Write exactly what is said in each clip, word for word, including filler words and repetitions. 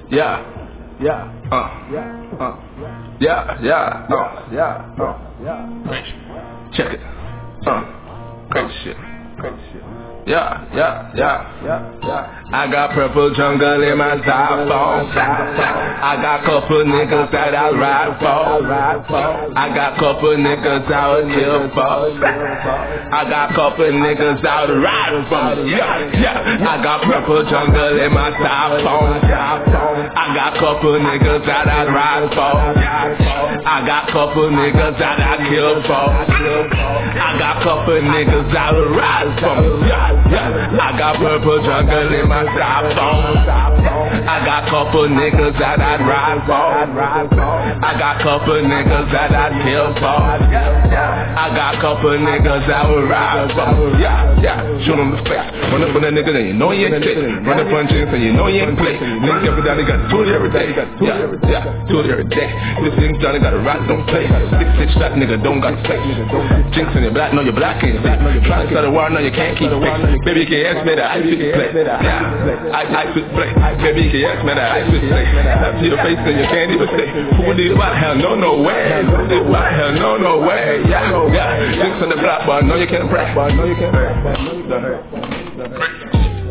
Yeah, yeah, uh, yeah, uh, yeah, yeah, uh, yeah, uh, yeah. Check it, uh, crazy shit, crazy shit. Yeah, yeah, yeah, yeah, yeah. I got purple jungle in my styrofoam. I got couple niggas that I ride for. I got couple niggas I would kill for. I got couple niggas I would ride for. Yeah, yeah. I got purple jungle in my styrofoam. I got couple niggas that I ride for. I got couple niggas that I kill for. I got couple niggas I would ride for. Yeah. Yeah, I got purple jungle in my styrofoam. I got couple niggas that I'd ride for. I got couple niggas that I'd kill for. I got couple niggas that would ride for. Yeah, yeah, shoot on the face. Run up on that nigga and you know he ain't shit. Run up on jeans and you know he ain't play. Niggas every day, they got two every day. Yeah, yeah, two every day. This thing's done, they got a ride, don't play. Six six shot nigga, don't got face. Jinx in your black, no your black ain't safe. Try to start a war, no you can't keep pace. Baby, you can ask me that I fit play. Yeah, I, I fit play. Baby, you can ask me that I fit play. I see your face and you can't even say who did what? Hell no, no way. Who did what? Hell no, no way. Yeah, yeah. Drinks on the block, but no, you can't brag. No, you can't brag.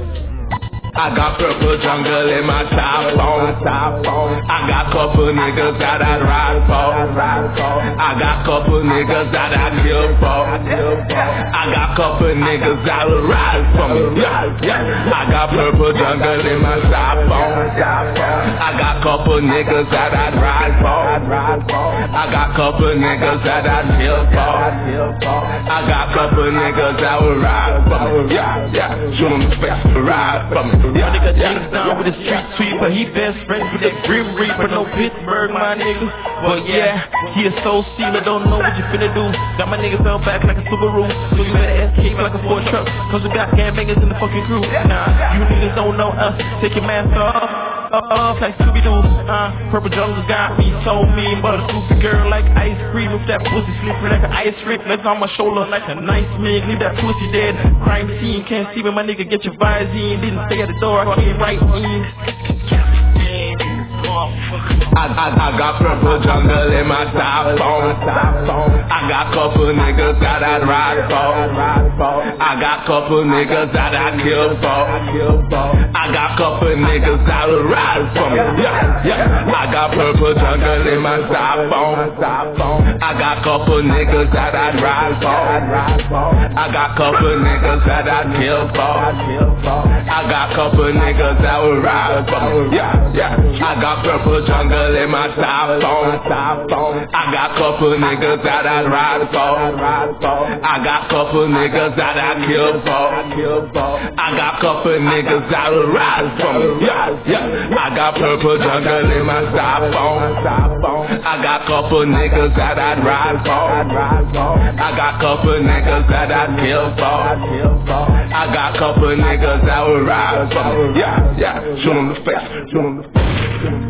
I got purple jungle in my styrofoam. I got couple niggas that I'd ride for. I got couple niggas that I'd kill for. I got couple niggas that would ride for me. Yeah, yeah. I got purple jungle in my styrofoam. I got couple niggas that I'd ride for. I got couple niggas that I'd kill for. I got couple niggas that would ride for me. Yeah, yeah. Shoot on the face, ride for me. My nigga Jinx down with the street sweeper. He best friends with that Grim Reaper. No Pittsburgh, my nigga. But yeah, he a soul stealer. Don't know what you finna do. Got my niggas fell back like a Subaru. So you better escape like a Ford truck. Cause we got gangbangers in the fucking crew. Nah, you niggas don't know us. Take your mask off. Off like Scooby-Doo. Uh, purple jungle got me so mean. But a stupid girl like ice cream. With that pussy slippery like an ice rink. Legs on my shoulder like a nice man. Leave that pussy dead. Crime scene. Can't see me, my nigga. Get your vibes in. Didn't stay at the door. I came right in. I, I, I got purple jungle in my styrofoam. I got couple niggas that I'd ride for. I got couple niggas that I'd kill for. I got couple niggas that would ride for me. Yeah, yeah. I got purple jungle in my styrofoam. I got couple niggas that I'd ride for. I got couple niggas that I'd kill for. I got couple niggas that would ride for me. Yeah, yeah. I got purple jungle in my styrofoam. I got couple niggas that I'd ride for. I got couple niggas that I'd kill for. I got couple niggas that would ride for me. Yeah, yeah. I got purple jungle in my styrofoam. I got couple niggas that I'd ride for. I got couple niggas that I'd kill for. I got couple niggas that would ride for me. Yeah, yeah. Shoot on the face. Shoot on the face.